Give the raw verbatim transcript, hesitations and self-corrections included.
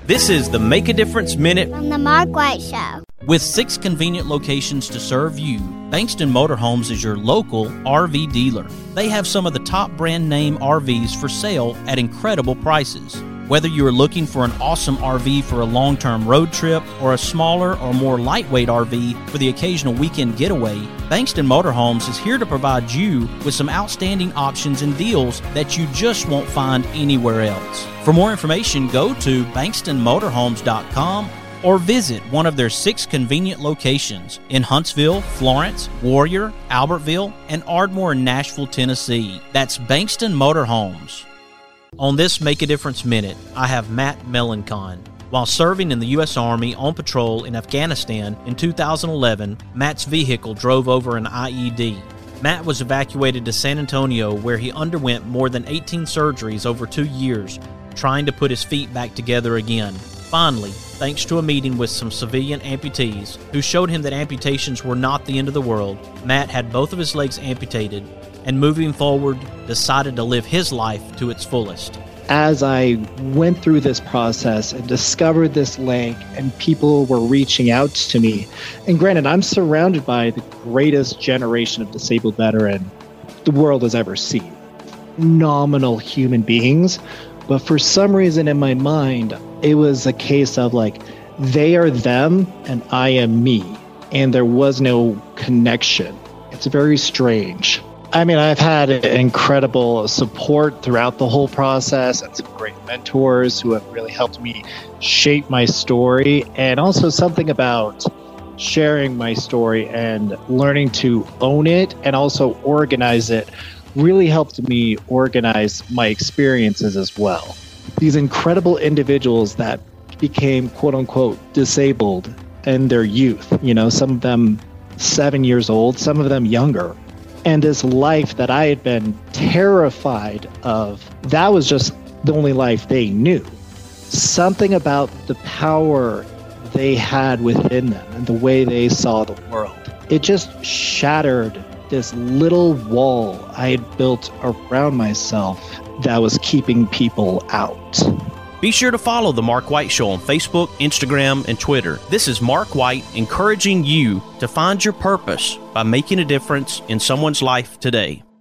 This is the Make a Difference Minute on the Mark White Show. With six convenient locations to serve you, Bankston Motorhomes is your local R V dealer. They have some of the top brand name R Vs for sale at incredible prices. Whether you are looking for an awesome R V for a long-term road trip or a smaller or more lightweight R V for the occasional weekend getaway, Bankston Motorhomes is here to provide you with some outstanding options and deals that you just won't find anywhere else. For more information, go to bankston motorhomes dot com or visit one of their six convenient locations in Huntsville, Florence, Warrior, Albertville, and Ardmore in Nashville, Tennessee. That's Bankston Motorhomes. On this Make a Difference Minute, I have Matt Melancon. While serving in the U S Army on patrol in Afghanistan in two thousand eleven, Matt's vehicle drove over an I E D. Matt was evacuated to San Antonio, where he underwent more than eighteen surgeries over two years, trying to put his feet back together again. Finally, thanks to a meeting with some civilian amputees who showed him that amputations were not the end of the world, Matt had both of his legs amputated and moving forward, decided to live his life to its fullest. As I went through this process and discovered this link and people were reaching out to me, and granted, I'm surrounded by the greatest generation of disabled veteran the world has ever seen. Phenomenal human beings, but for some reason in my mind, it was a case of like, they are them and I am me, and there was no connection. It's very strange. I mean, I've had incredible support throughout the whole process and some great mentors who have really helped me shape my story, and also something about sharing my story and learning to own it and also organize it really helped me organize my experiences as well. These incredible individuals that became quote unquote disabled in their youth, you know, some of them seven years old, some of them younger. And this life that I had been terrified of, that was just the only life they knew. Something about the power they had within them and the way they saw the world, it just shattered this little wall I had built around myself that was keeping people out. Be sure to follow The Mark White Show on Facebook, Instagram, and Twitter. This is Mark White encouraging you to find your purpose by making a difference in someone's life today.